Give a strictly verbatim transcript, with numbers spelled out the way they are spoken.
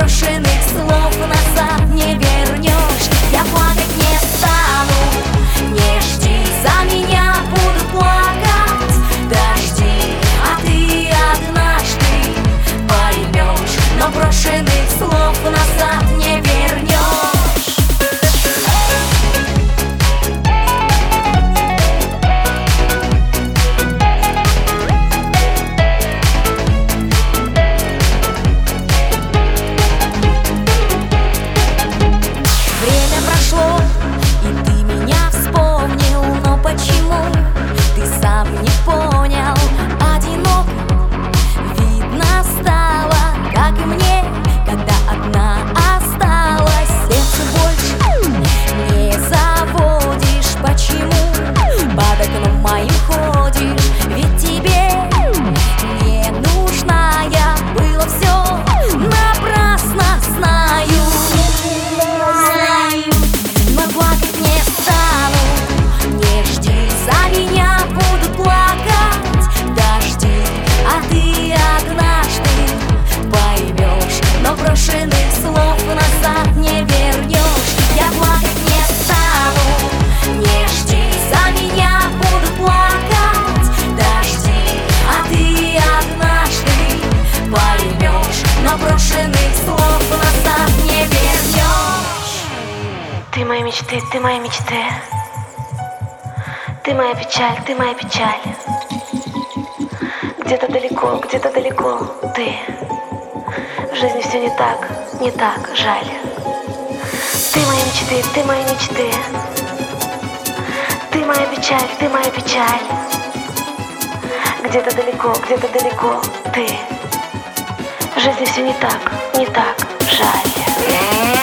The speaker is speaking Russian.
брошенных слов назад не вернешь. Я плакать не стану, не жди, за меня буду плакать. Дожди, а ты однажды поймешь, но брошенных слов назад не вернешь. И ты меня вспомнил, но почему ты сам не понял? Одиноко, видно, стало, как и мне, когда одна осталась. Сердце больше не заводишь. Почему под окном моим ходишь? Ведь тебе не нужна я. Было все напрасно, знаю. Плакать не стану, не жди, за меня буду плакать. Дожди, а ты однажды поймешь, но брошенных слов назад не вернешь. Я плакать не стану, не жди, за меня буду плакать. Дожди, а ты однажды поймешь, но брошенных слов назад не вернешь. Ты мои мечты, ты мои мечты. Ты моя печаль, ты моя печаль. Где-то далеко, где-то далеко ты. В жизни все не так, не так, жаль. Ты мои мечты, ты мои мечты. Ты моя печаль, ты моя печаль. Где-то далеко, где-то далеко ты. В жизни все не так, не так, жаль.